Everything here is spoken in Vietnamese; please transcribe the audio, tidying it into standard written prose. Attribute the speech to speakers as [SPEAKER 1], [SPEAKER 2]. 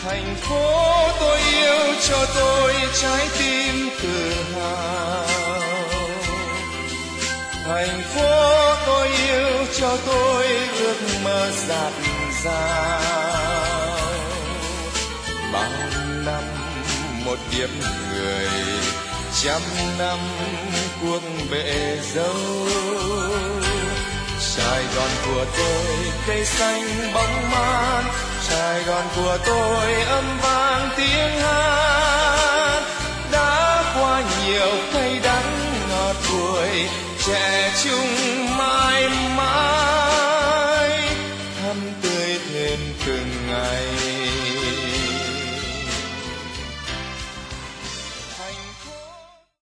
[SPEAKER 1] thành phố tôi yêu cho tôi trái tim tự hào. Thành phố tôi yêu cho tôi ước mơ dạt dào. Bao năm một kiếp người, trăm năm cuộc bể dâu. Sài Gòn của tôi cây xanh bóng mát, Sài Gòn của tôi âm vang tiếng hát. Đã qua nhiều cay đắng ngọt bùi, trẻ trung mãi mãi thắm tươi thêm từng ngày.